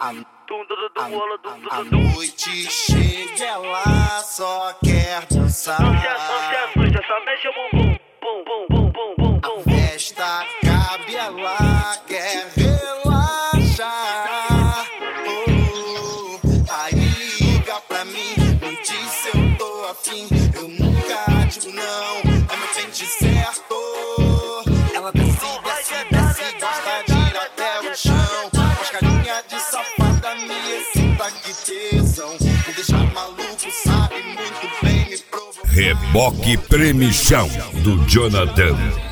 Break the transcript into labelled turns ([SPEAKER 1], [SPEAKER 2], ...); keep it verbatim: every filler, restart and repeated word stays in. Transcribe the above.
[SPEAKER 1] A noite chega, ela só quer dançar.
[SPEAKER 2] Não se assusta, só mexe o bumbum. Bum, bum, bum, bum, bum, bum.
[SPEAKER 1] A festa cabe, ela quer relaxar. Oh, aí liga pra mim, me diz se eu tô afim. Eu nunca digo não, é meu pente certo. Ela desce, desce, desce, gosta de ir até o chão. As carinhas de safada me excita, que tesão. Me deixa maluco, sabe muito bem me provocar.
[SPEAKER 3] Reboque Premichão do Jonathan.